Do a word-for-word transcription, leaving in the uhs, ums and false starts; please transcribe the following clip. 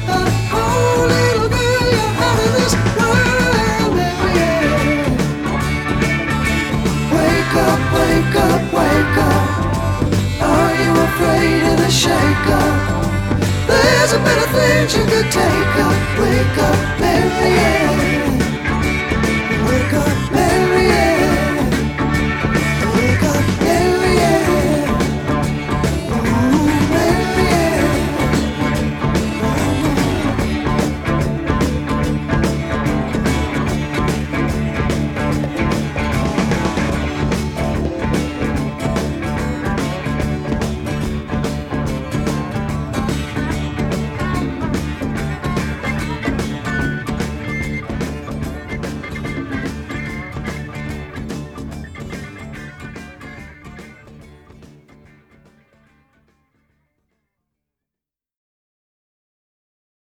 Oh, little girl, you're out of this world, yeah. Wake up, wake up, wake up. Are you afraid of the shake-up? There's a better things you could take up. Wake up,